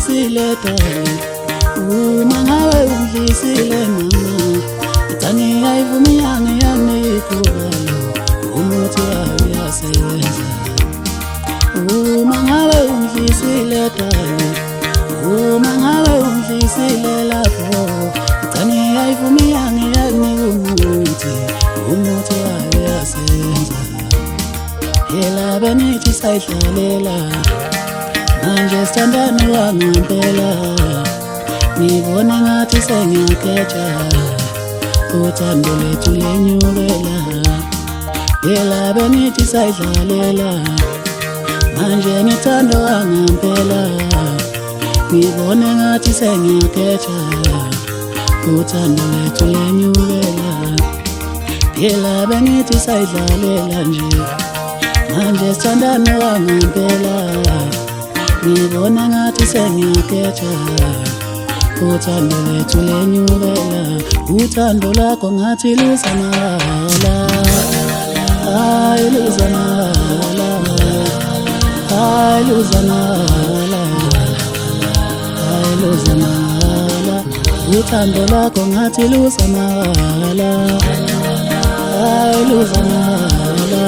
ungidlisile dali uma ngabe ungidlisile mama ithani ayivumiyanga yanikubalo umuthi wayo uyasebenza uma ngabe ungidlisile dali uma ngabe ungidlisile lapho ithani ayivumiyanga yanikumuthi umuthi wayo uyasebenza Yela benithi sayidlalela manje sithandane wangempela ngibona ngathi sengiyakhetha uthando lethu lenyukela Yela benithi sayidlalela manje ngithando wangempela ngibona ngathi sengiyakhetha uthando lethu lenyukela Yela benithi sayidlalela nje manje sithandane wangempela ngibona ngathi sengiyakhetha uthando lethu lenyukela uthando lakho ngathi lusamala hayi lusamala hayi lusamala hayi lusamala uthando lakho ngathi lusamala hayi lusamala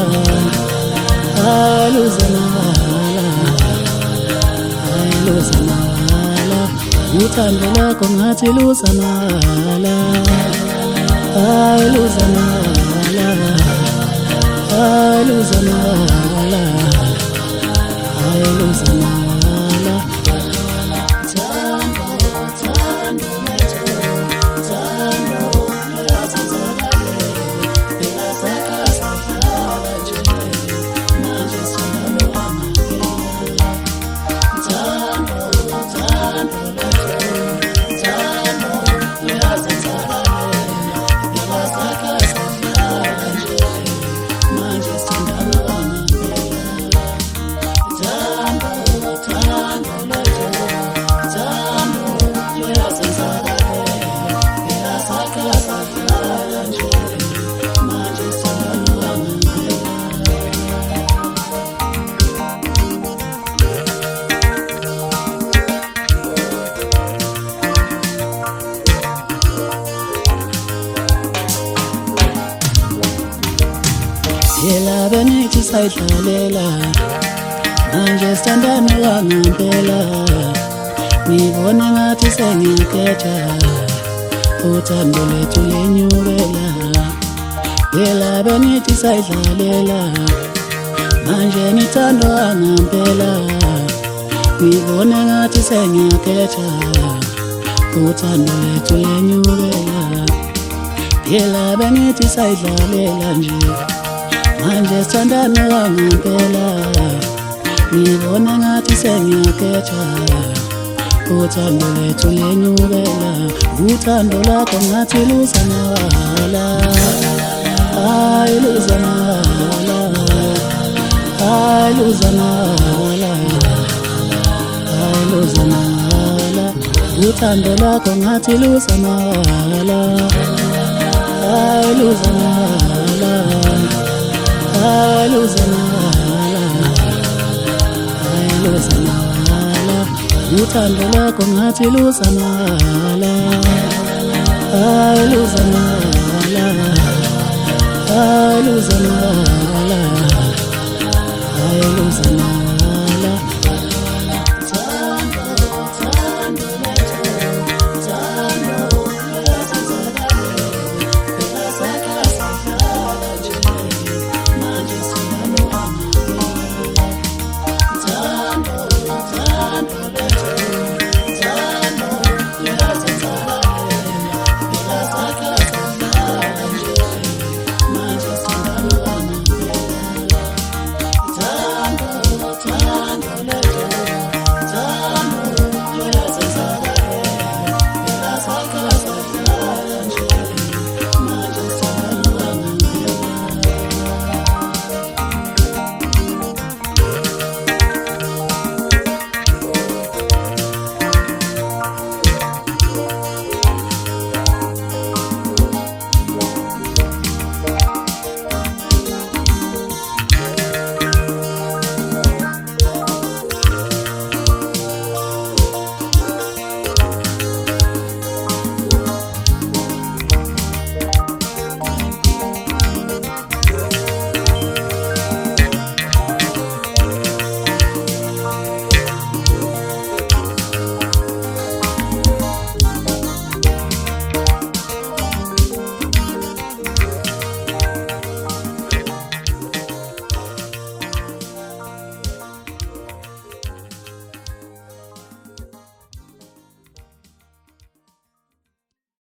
Luzanala, Luzanala, uthando lakho ngathi lusamala, Luzanala, Luzanala, Luzanala. Yela benithi sayidlalela manje sithandane wangempela ngibona ngathi sengiyakhetha uthando lethu lenyukela Yela benithi sayidlalela manje ngithando wangempela ngibona ngathi sengiyakhetha uthando lethu lenyukela Yela benithi sayidlalela nje manje sithandane wangempela ngibona ngathi sengiyakhetha uthando lethu lenyukela uthando lakho ngathi lusamala hayi lusamala hayi lusamala hayi lusamala uthando lakho ngathi lusamala hayi lusamala Luzanala, Luzanala, uthando lakho ngathi lusamala, Luzanala, Luzanala.